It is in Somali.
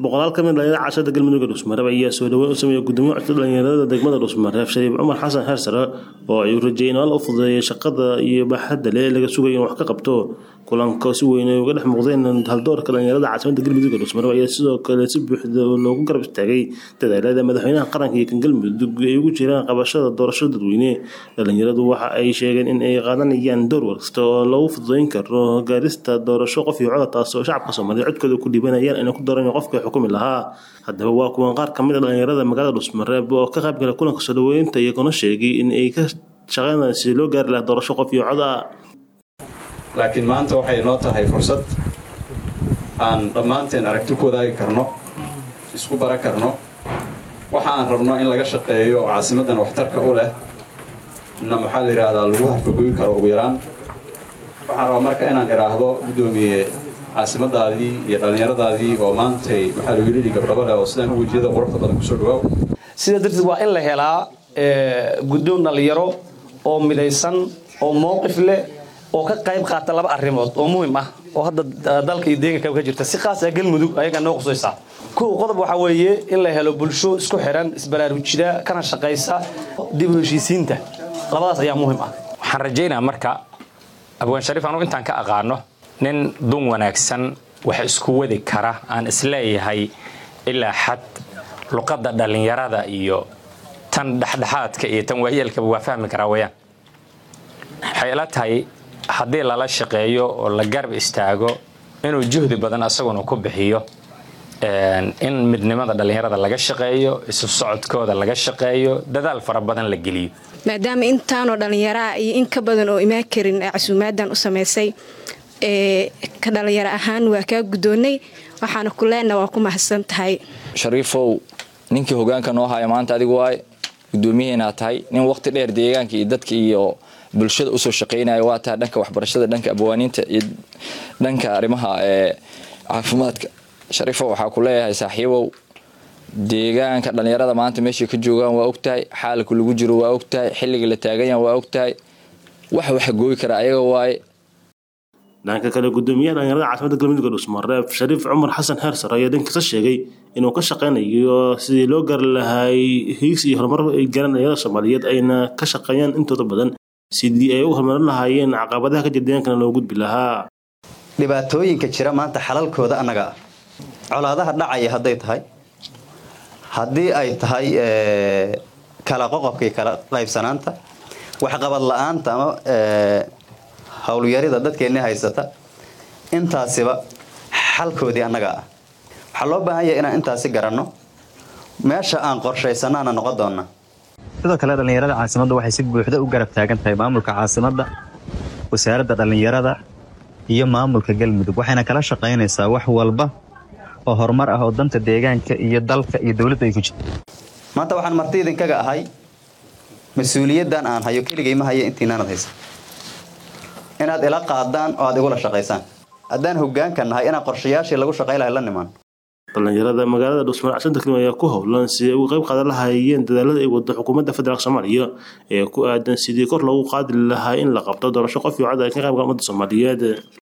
boqolaal ka mid ah cashada galmudug Dhuusmareeb ayaa soo dhaweyn u sameeyay gudoomiyaha cusub dhalinyarada degmada Dhuusmareeb Shariif Cumar Xasan Hersare oo ay rajeynayaan u fududeeyay shaqada iyo baaxadda laga sugayo in wax ka qabto kulanka si weyn uga dhex muuqdeen haldoorka dhalinyarada caasimada galmudug Dhuusmareeb ayaa sidoo kale si buuxda loogu garab istaagay dadaalada madaxweynaha qaranka iyo kan galmudug ay ugu jiraan qabashada doorashada dadweyne dhalinyaradu waxa ay sheegeen in ay qaadanayaan door waqti oo lagu fududeyn karo gaarista doorasho qof iyo cod taas oo shacabka Soomaaliyeed codkooda ku dhibanayaan in ku dooran qofka xukumi lahaa haddaba waa kuwan qaar kamid ah dhalinyarada magaalada Dhuusmareeb oo ka qayb galay kulanka soo dhaweynta iyo kuna sheegay in ay ka shaqeynayaan si loo gaar lahaa doorasho qof iyo cod laakiin maanta waxay noo tahay fursad aan dhammaanteen aragti ku wadaagi karno isku bara karno waxa aan rabno in laga shaqeeyo caasimadan waxtarka u leh maxaa la yiraahdaa lagu hafgoyn karo ugu yaraan waxaan rabaa marka inaan iraahdo gudoomiye caasimadaadii iyo dhalinyaradaadii oo maantay maxaa lagu yiri gabdhaha oo sidaan ugu jeedo quruxda badan ku soo dhawaw sida darteed waa in la helaa gudoon dhalinyaro oo midaysan oo mowqif leh oo ka qayb qaata laba arrimood oo muhiim ah oo hadda dalka iyo deegaanka ka jirta si qaas ah galmudug ayaga noo qosaysa qodob waxa weeye in la helo bulsho isku xiran isbaraarujida kana shaqeysa dib u heshiisiinta labadaas ayaa muhiim ah waxaan rajaynayaa marka abwaan Shariif anu intaan ka aqaano nin dun wanaagsan wax isku wadi kara aan isleeyahay ilaa xad luqadda dhalinyarada iyo tan dhaxdhaxaadka iyo tan waayeelka waa fahmi karaa wayaan waxay la tahay haddii lala shaqeeyo oo la garab istaago inuu juhdi badan asaguna ku bixiyo in midnimada dhalinyarada laga shaqeeyo isu socodkooda laga shaqeeyo dadaal fara badan la geliyo maadaama intaanoo dhalinyaro iyo in ka badan oo imaan karin casuumaadan u sameysay ka dhalinyaro ahaan waa kaa gudoonay waxaana ku leenahay waa ku mahadsan tahay Shariifow ninkii hoggaanka noo haya maanta adigu waay gudoomiyaheena tahay nin waqti dheer deegaanka iyo dadka iyo bulshada u soo shaqeynaya waa taa dhanka waxbarashada dhanka abwaaniinta iyo dhanka arrimaha caafimaadka Shariifow waxa ku leeyahay saaxiibow deegaanka dhalinyarada maanta meesha ka joogaan waa ogtahay xaalku lagu jiro waa ogtahay xilliga la taagan yahay waa ogtahay wax gooyi kara ayaga waay dhanka kale gudoomiyaha dhalinyarada caasimada galmudug Dhuusmareeb Shariif Cumar Xasan Hersare ayaa dhankiisa sheegay inuu ka shaqeynayo sidii loo gaar lahaa hiigsi iyo horumar ay garanayaan Soomaaliyeed ayna ka shaqeeyaan intooda badan sidii ay u horumarin lahaayeen caqabadaha ka jira deegaanka loo gudbi lahaa dhibaatooyinka jira maanta xalalkooda anaga colaadaha dhacaya haday tahay hadii ay tahay kala qoqobka kala qaybsanaanta wax qabad la'aanta ama hawliyarida dadkeena haysata intaasiba xalkoodii anaga waxa loo baahan yahay inaan intaasi garanno meesha aan qorsheysanaana noqon doona sidoo kale dhalinyarada caasimadda waxay si buuxda u garab taagan tahay maamulka caasimadda wasaaradda dhalinyarada iyo maamulka galmudug waxayna kala shaqeynaysaa wax walba oo horumar ah oo danta deegaanka iyo dalka iyo dawladda ay ku jirto maanta waxaan marti idinkaga ahay mas'uuliyadan aan hayo keligay ma hayo intiinaan haysan inaad ila qaadaan oo aad igula shaqeysaan haddaan hoggaanka nahay inaan qorshayaashii lagu shaqeyn lahaa la nimaan dhalinyarada magaalada Dhuusmareeb cashada galmudug ayaa ku howlan si ay uga qayb qaadan lahaayeen dadaalada ay wado xukuumadda federaalka Soomaaliya ee ku aadan sidii kor loogu qaadi lahaa in la qabto doorasho qof iyo cod ay ka qayb galaan ummadda Soomaaliyeed